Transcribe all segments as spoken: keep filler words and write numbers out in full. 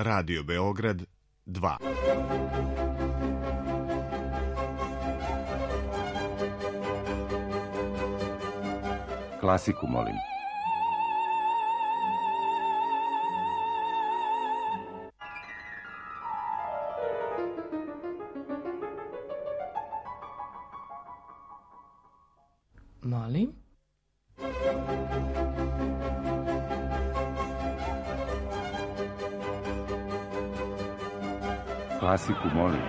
Radio Beograd dva. Klasiku, molim. Molim. Klasiku, molim.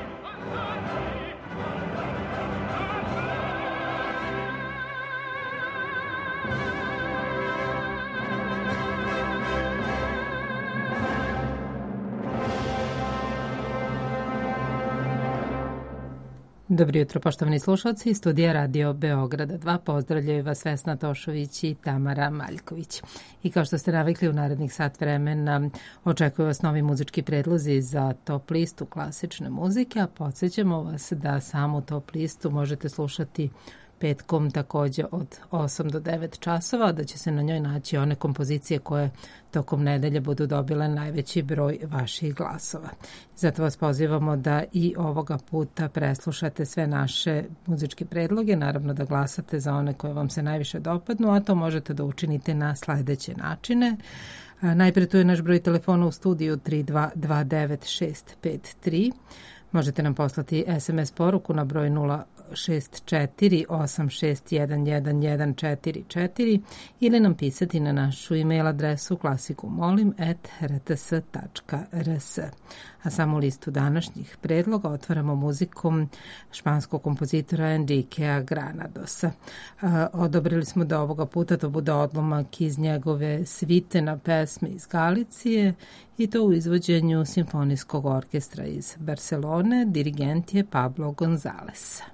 Dobro jutro, poštovani slušalci iz studija Radio Beograda dva. Pozdravljaju vas Vesna Tošović i Tamara Maljković. I kao što ste navikli, u narednih sat vremena očekuju vas novi muzički predlozi za top listu klasične muzike, a podsjećamo vas da samu top listu možete slušati petkom takođe od osam do devet časova, da će se na njoj naći one kompozicije koje tokom nedelje budu dobile najveći broj vaših glasova. Zato vas pozivamo da i ovoga puta preslušate sve naše muzičke predloge, naravno da glasate za one koje vam se najviše dopadnu, a to možete da učinite na sledeće načine. Najpre tu je naš broj telefona u studiju tri dva dva devet šest pet tri. Možete nam poslati es em es poruku na broj nula šest četiri osam šest jedan jedan jedan četiri četiri ili nam pisati na našu e-mail adresu klasikumolim at r t s tačka r s. A samu listu današnjih predloga otvaramo muzikom španskog kompozitora Enriquea Granadosa. Odobrili smo da ovoga puta to bude odlomak iz njegove svite na pesme iz Galicije i to u izvođenju simfonijskog orkestra iz Barcelone. Dirigent je Pablo González.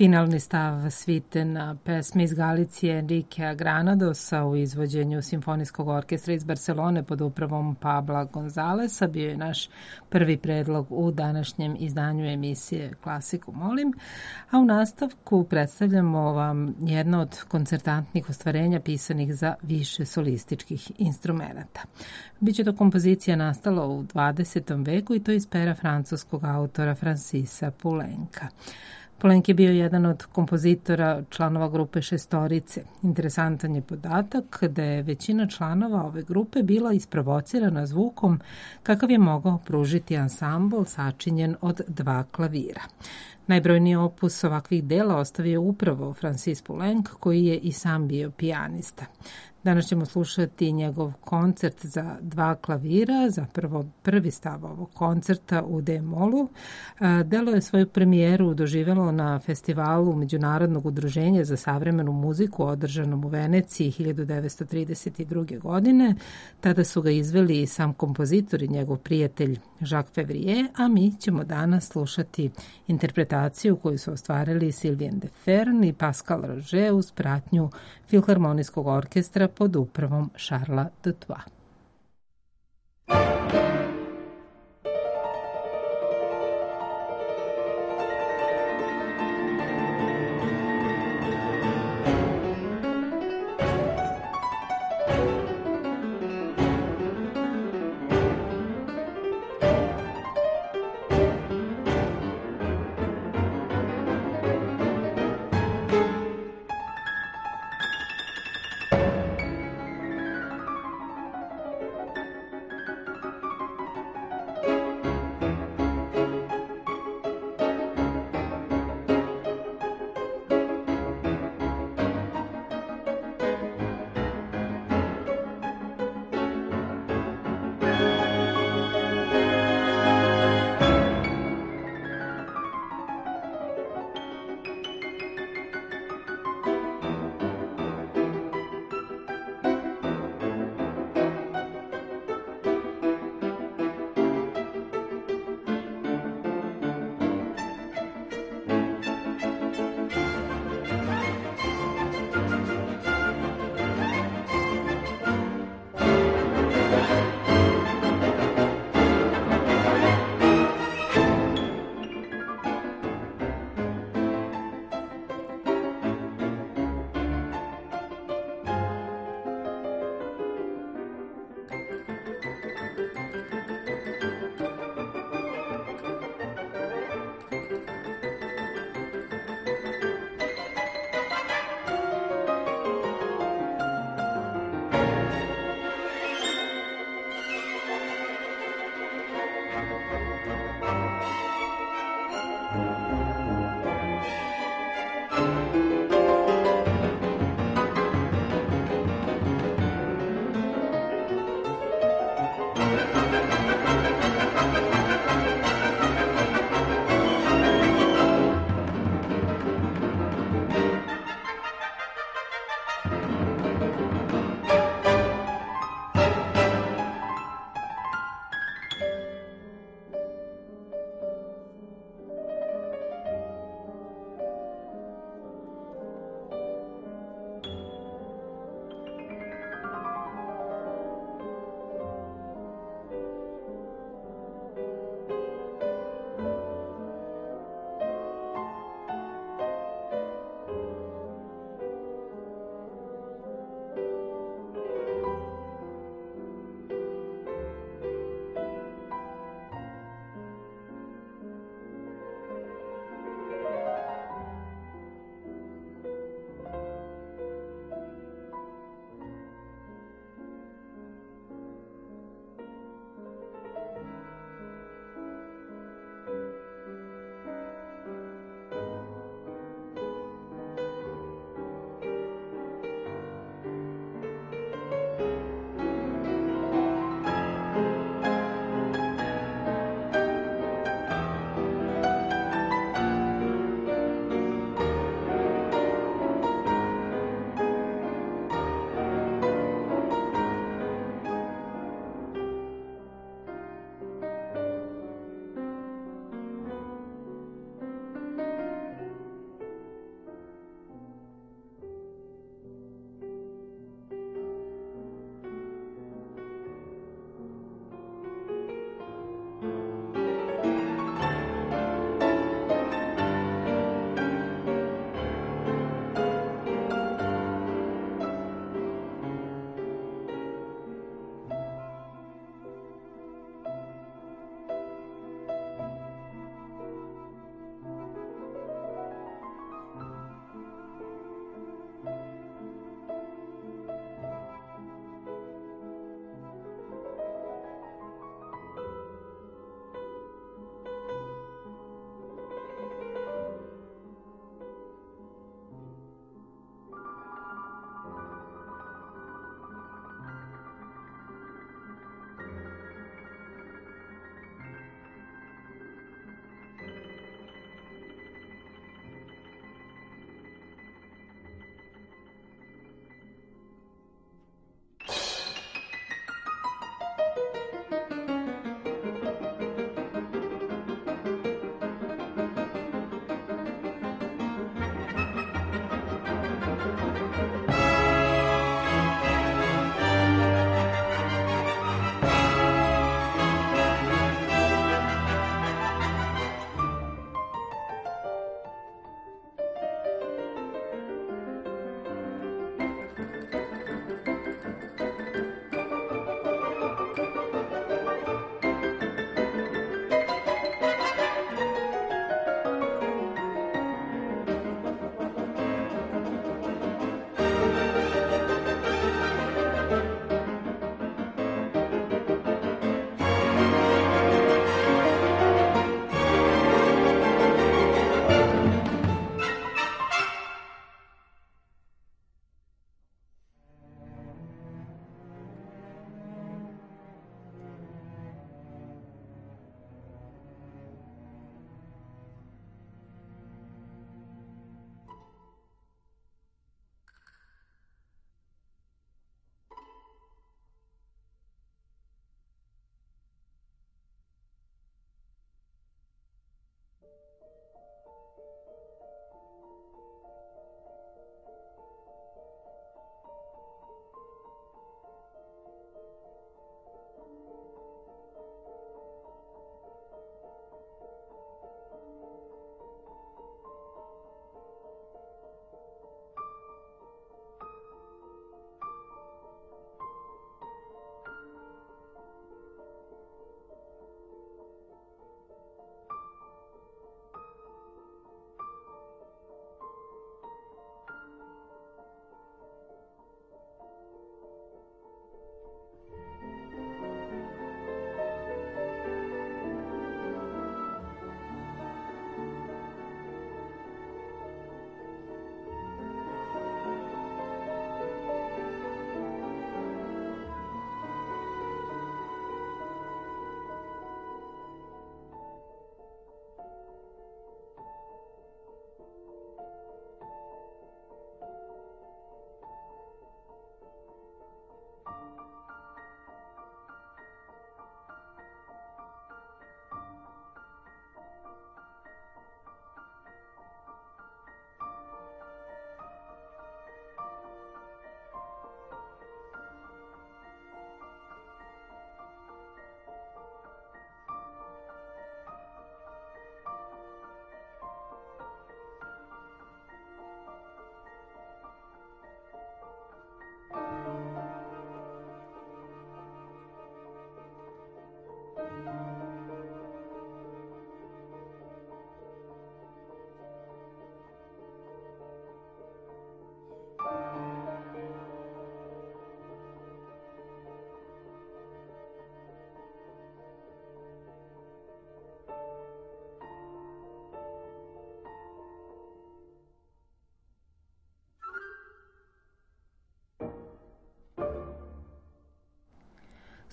Finalni stav svite na pesme iz Galicije Enriquea Granadosa u izvođenju Simfonijskog orkestra iz Barcelone pod upravom Pabla Gonzalesa bio je naš prvi predlog u današnjem izdanju emisije Klasiku molim, a u nastavku predstavljamo vam jedno od koncertantnih ostvarenja pisanih za više solističkih instrumenta. Biće to kompozicija nastala u dvadesetom veku i to iz pera francuskog autora Francisa Poulenca. Poulenc je bio jedan od kompozitora članova grupe Šestorice. Interesantan je podatak da je većina članova ove grupe bila isprovocirana zvukom kakav je mogao pružiti ansambl sačinjen od dva klavira. Najbrojniji opus ovakvih dela ostavio upravo Francis Poulenc, koji je i sam bio pijanista. Danas ćemo slušati njegov koncert za dva klavira, zapravo prvi stav ovog koncerta u D-molu. Delo je svoju premijeru doživelo na festivalu Međunarodnog udruženja za savremenu muziku održanom u Veneciji hiljadu devetsto trideset druge. godine. Tada su ga izveli i sam kompozitor i njegov prijatelj Jacques Février, a mi ćemo danas slušati interpretaciju koju su ostvarili Sylvain Deferne i Pascal Roger uz pratnju Filharmonijskog orkestra pod upravom Charlesa Dutoit.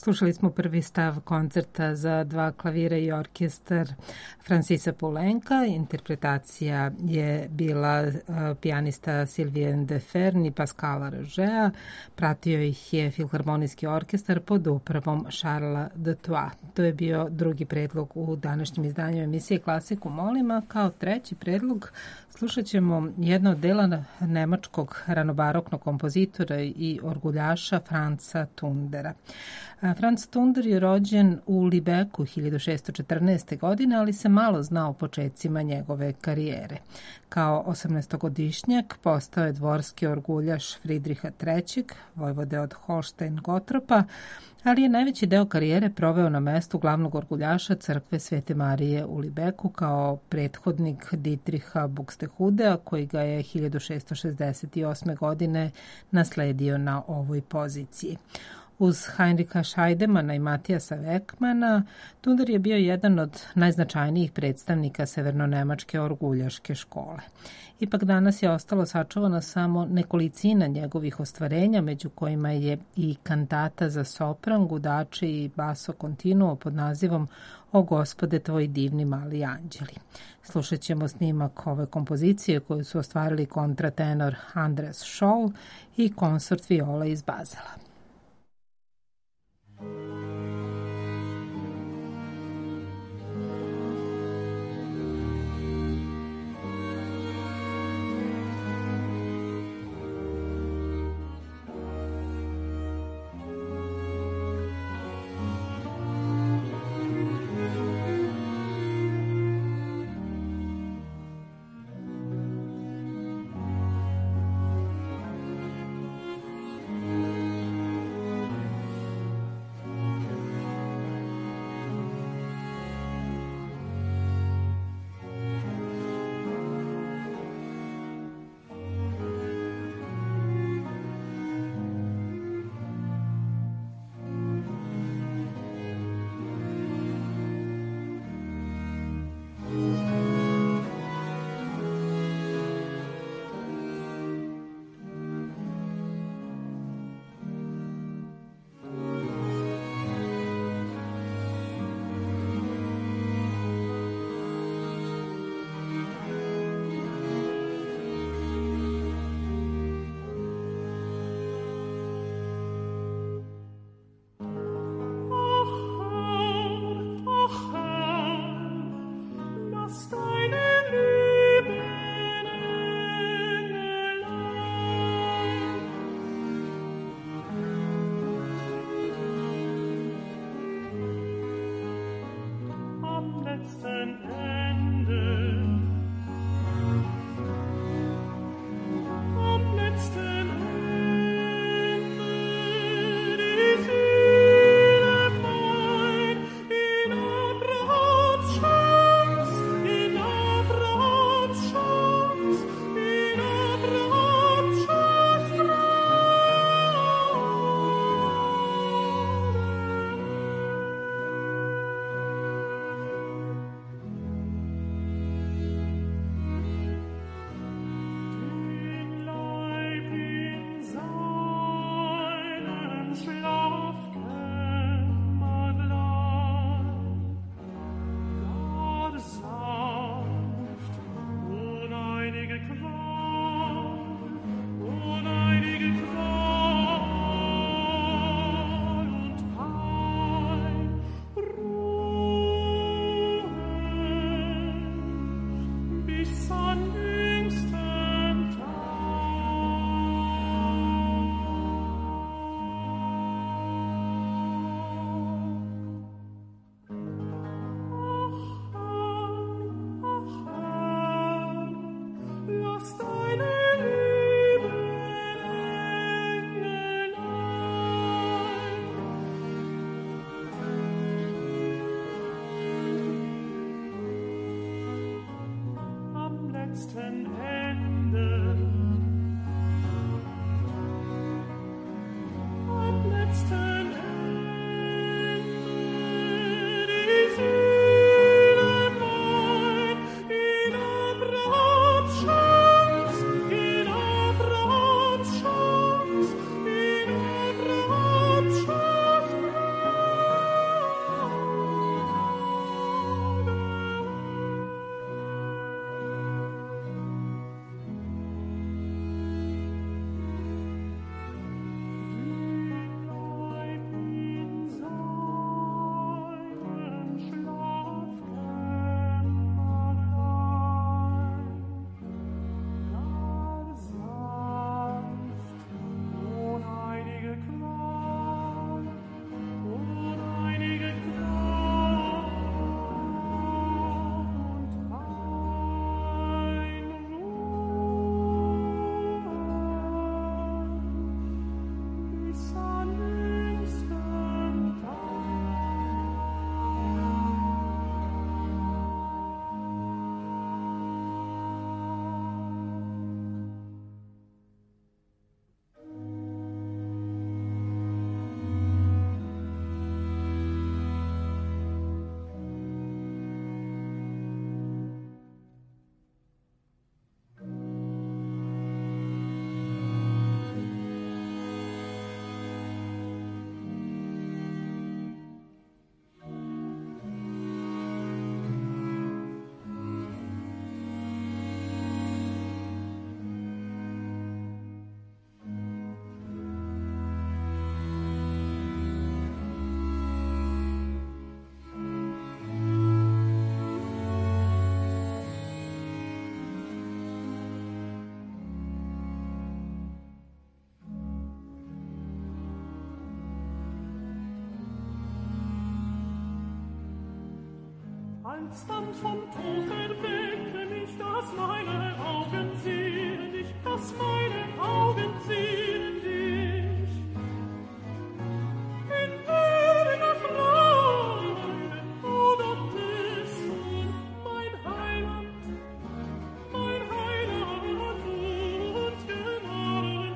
Slušali smo prvi stav koncerta za dva klavira i orkestar Francisa Poulenca. Interpretacija je bila pijanista Sylvie Defern i Pascala Rogea. Pratio ih je Filharmonijski orkestar pod upravom Charlesa de Troyes. To je bio drugi predlog u današnjem izdanju emisije Klasiku molima. Kao treći predlog slušat ćemo jedno od dela nemačkog ranobaroknog kompozitora i orguljaša Franza Tundera. Franz Tunder je rođen u Libeku hiljadu šesto četrnaeste. godine, ali se malo zna o početcima njegove karijere. Kao osamnaestogodišnjak postao je dvorski orguljaš Fridriha trećeg, vojvode od Holštajn-Gotropa, ali je najveći deo karijere proveo na mestu glavnog orguljaša crkve Svete Marije u Libeku kao prethodnik Dietricha Buxtehudea, koji ga je hiljadu šesto šezdeset osme. godine nasledio na ovoj poziciji. Uz Heinricha Scheidemana i Matijasa Vekmana, Tunder je bio jedan od najznačajnijih predstavnika severnonemačke orguljaške škole. Ipak danas je ostalo sačuvano samo nekolicina njegovih ostvarenja, među kojima je i kantata za sopran, gudače i baso continuo pod nazivom O Gospode tvoji divni mali anđeli. Slušat ćemo snimak ove kompozicije koju su ostvarili kontratenor Andreas Scholl i konsort viola iz Bazela. Alsbald vom Tod erwecke mich, dass meine Augen sehen dich, dass meine Augen sehen dich. In ewiger Freude, o Gottes Sohn, mein Heiland, mein Heiland und Gnadenthron.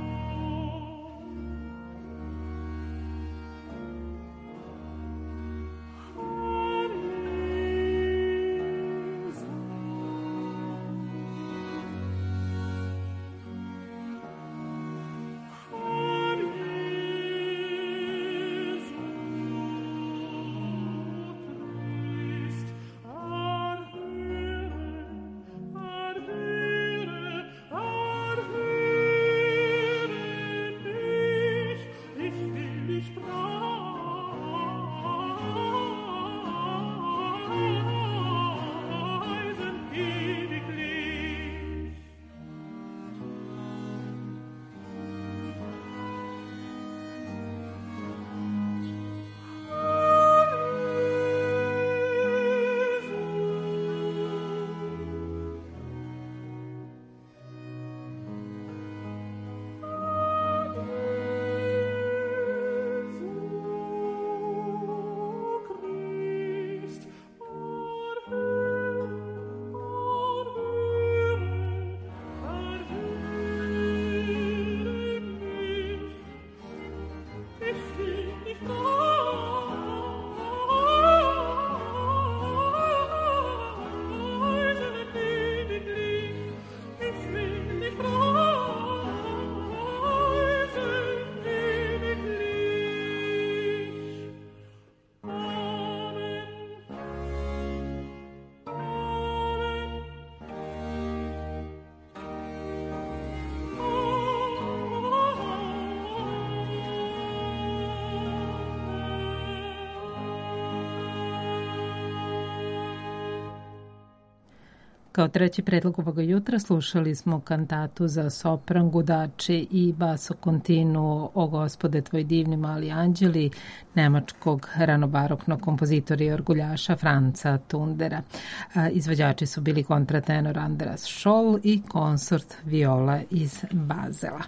Kao treći predlog ovoga jutra slušali smo kantatu za sopran, gudači i baso kontinu O Gospode tvoj divni mali anđeli nemačkog ranobaroknog kompozitora i orguljaša Franca Tundera. Izvođači su bili kontratenor Andreas Scholl i konsort viola iz Bazela.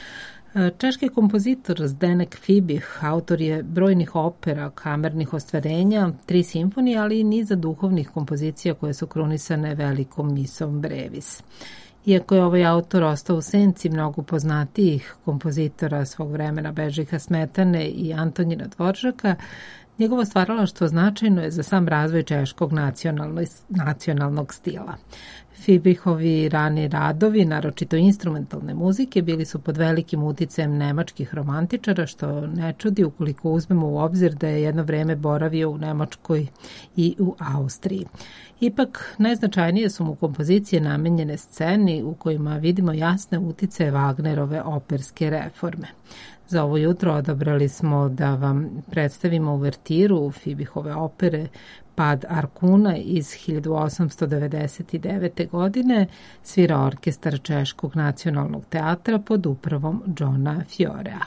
Češki kompozitor Zdenek Fibih autor je brojnih opera, kamernih ostvarenja, tri simfonije, ali i niza duhovnih kompozicija koje su krunisane velikom misom Brevis. Iako je ovaj autor ostao u senci mnogo poznatijih kompozitora svog vremena Bežiha Smetane i Antonina Dvoržaka, njegovo stvaralaštvo značajno je za sam razvoj češkog nacionalnog stila. Fibihovi rani radovi, naročito instrumentalne muzike, bili su pod velikim uticajem nemačkih romantičara, što ne čudi ukoliko uzmemo u obzir da je jedno vreme boravio u Nemačkoj i u Austriji. Ipak, najznačajnije su mu kompozicije namenjene sceni u kojima vidimo jasne uticaje Wagnerove operske reforme. Za ovo jutro odabrali smo da vam predstavimo uvertiru Fibihove opere Pad Arkuna iz hiljadu osamsto devedeset devete. godine, svira orkestar Češkog nacionalnog teatra pod upravom Johna Fiorea.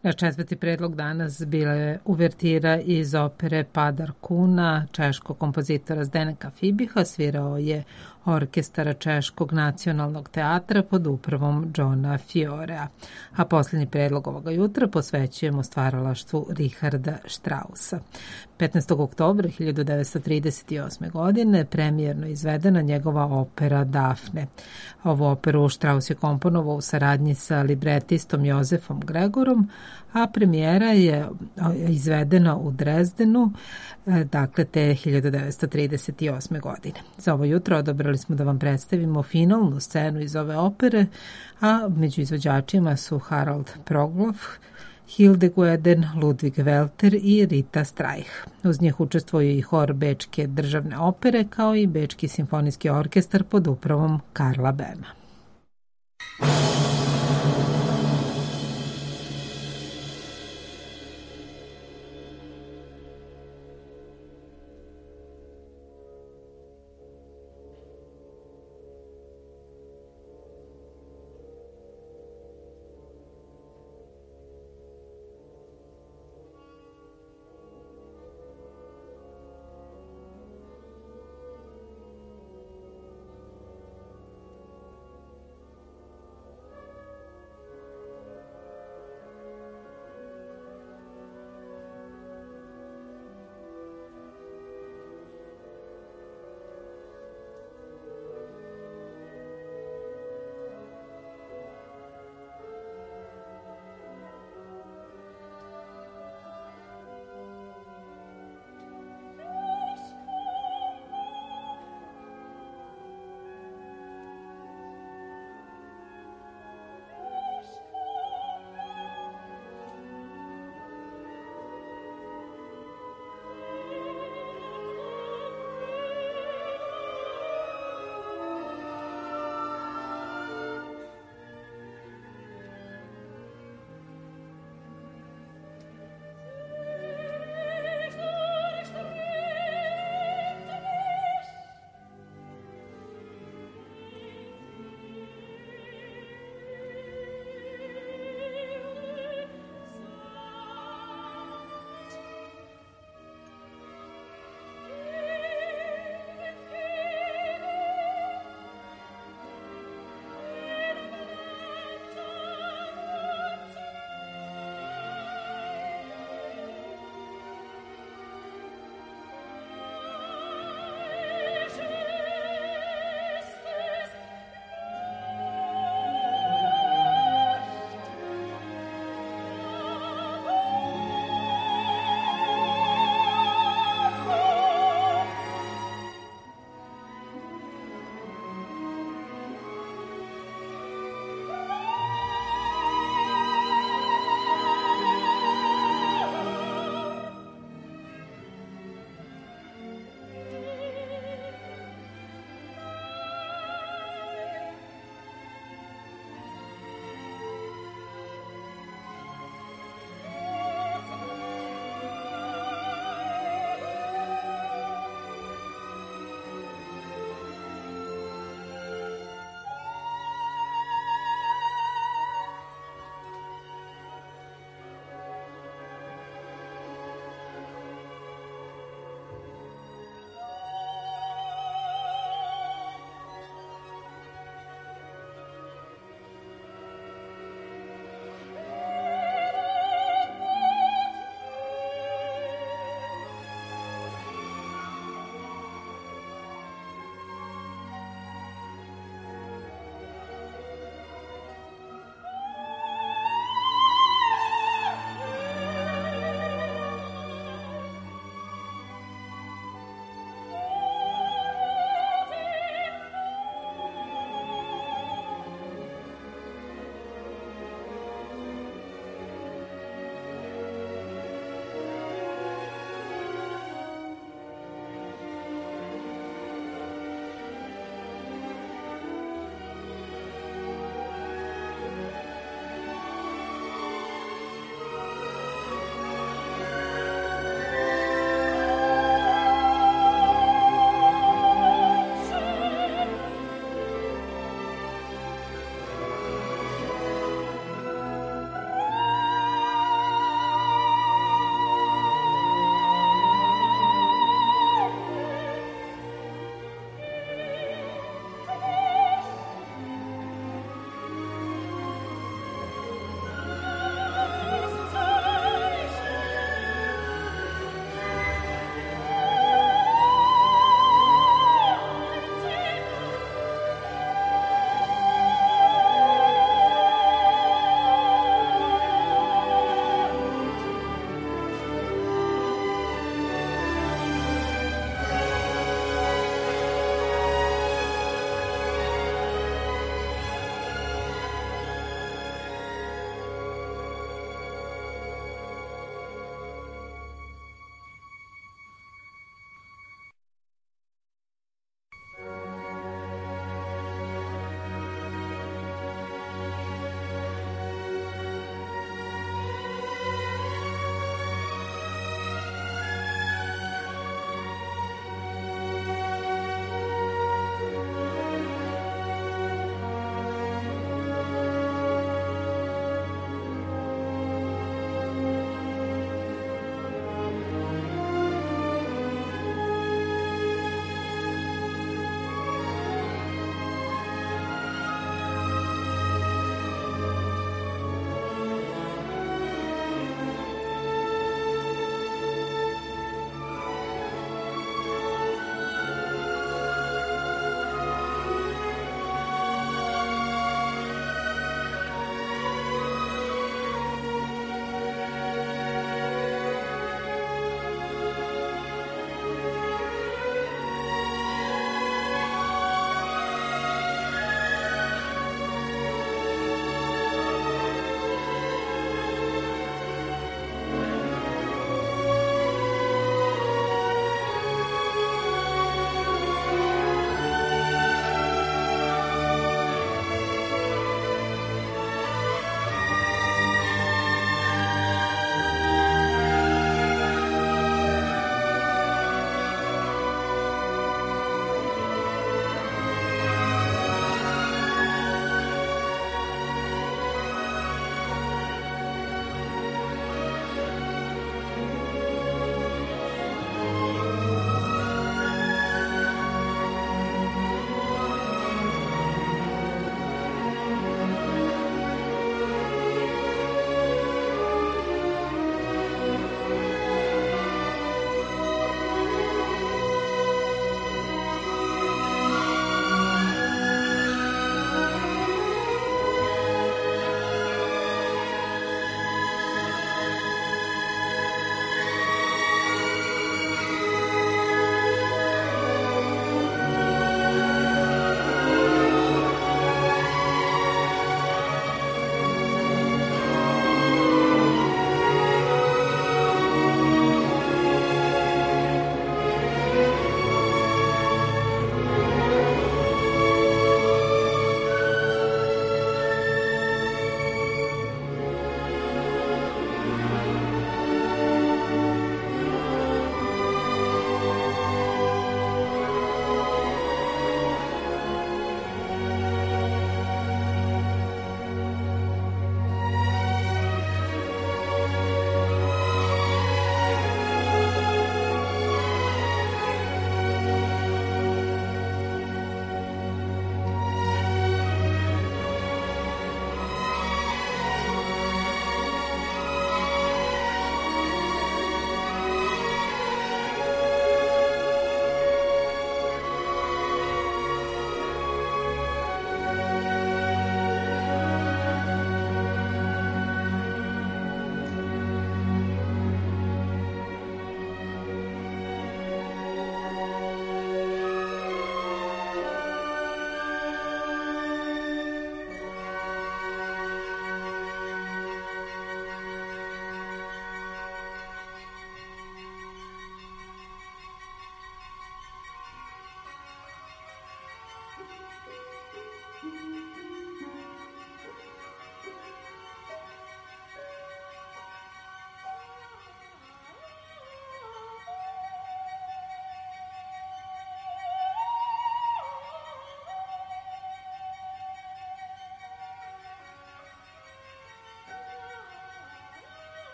Naš četvrti predlog danas bila je uvertira iz opere Padar Kuna, češkog kompozitora Zdeneka Fibiha. Svirao je orkestar Češkog nacionalnog teatra pod upravom Johna Fiorea. A posljednji predlog ovoga jutra posvećujemo stvaralaštvu Richarda Straussa. petnaestog oktobra hiljadu devetsto trideset osme. godine premijerno izvedena njegova opera Dafne. Ovu operu Strauss je komponovao u saradnji sa libretistom Jozefom Gregorom, a premijera je izvedena u Drezdenu, dakle te hiljadu devetsto trideset osme. godine. Za ovo jutro odabrali smo da vam predstavimo finalnu scenu iz ove opere, a među izvođačima su Harald Progloff, Hildeguden, Ludwig Welter i Rita Streich. Uz njih učestvuje i hor Bečke državne opere, kao i Bečki simfonijski orkestar pod upravom Karla Bema.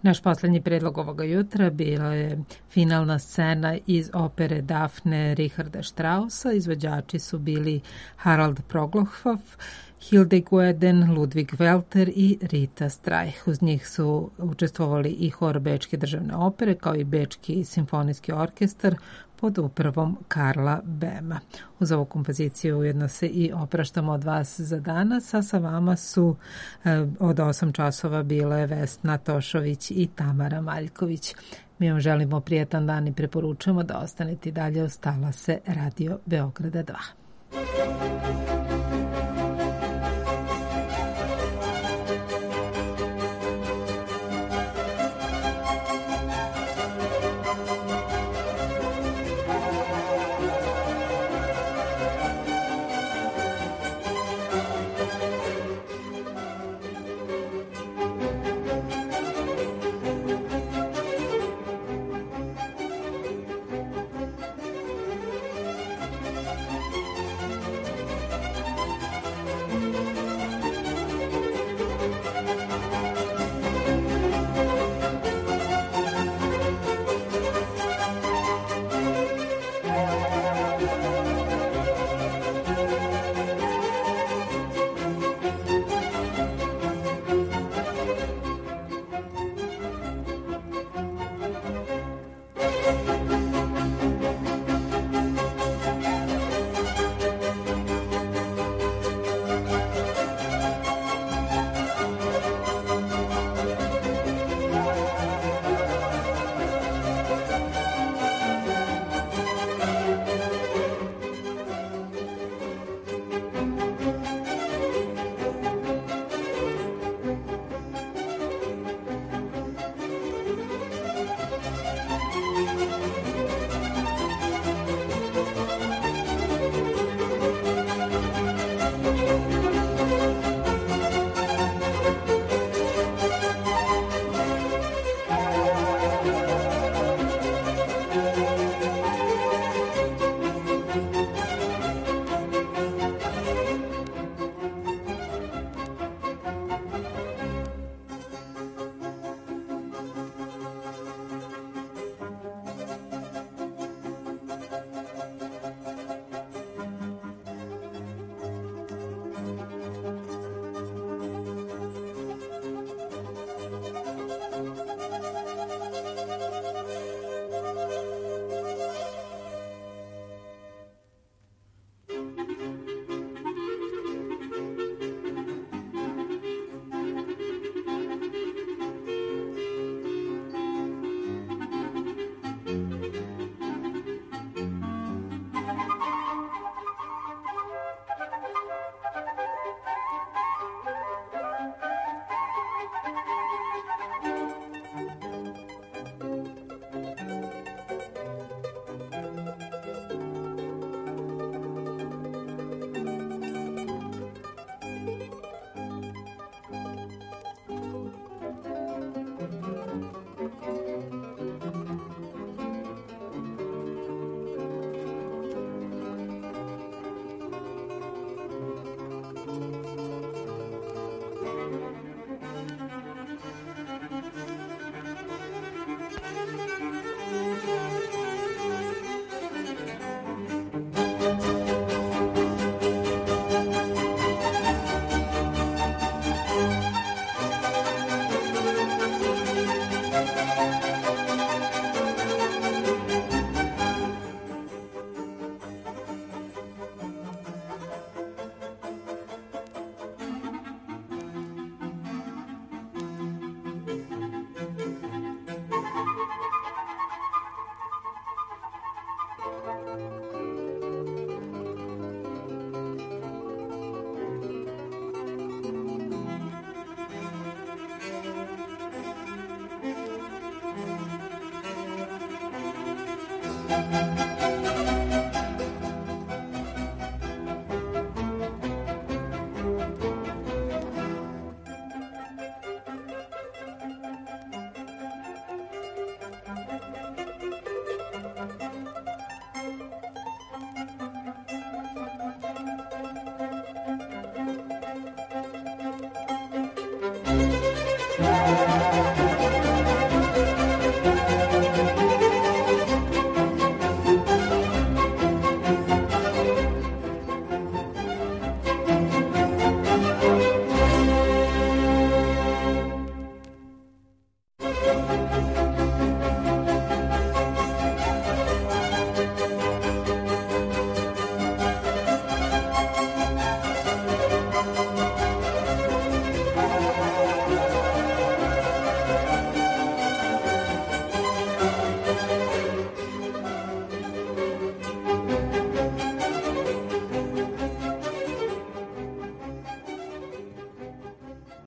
Naš poslednji predlog ovoga jutra bila je finalna scena iz opere Dafne Richarda Straussa. Izvođači su bili Harald Proglohoff, Hilde Gueden, Ludwig Welter i Rita Streich. Uz njih su učestvovali i hor Bečke državne opere, kao i Bečki simfonijski orkestar pod upravom Karla Bema. Uz ovu kompoziciju ujedno se i opraštamo od vas za danas, a sa vama su eh, od osam časova bile Vesna Tošović i Tamara Maljković. Mi vam želimo prijetan dan i preporučujemo da ostanete dalje uz talase Radio Beograda dva. Thank you.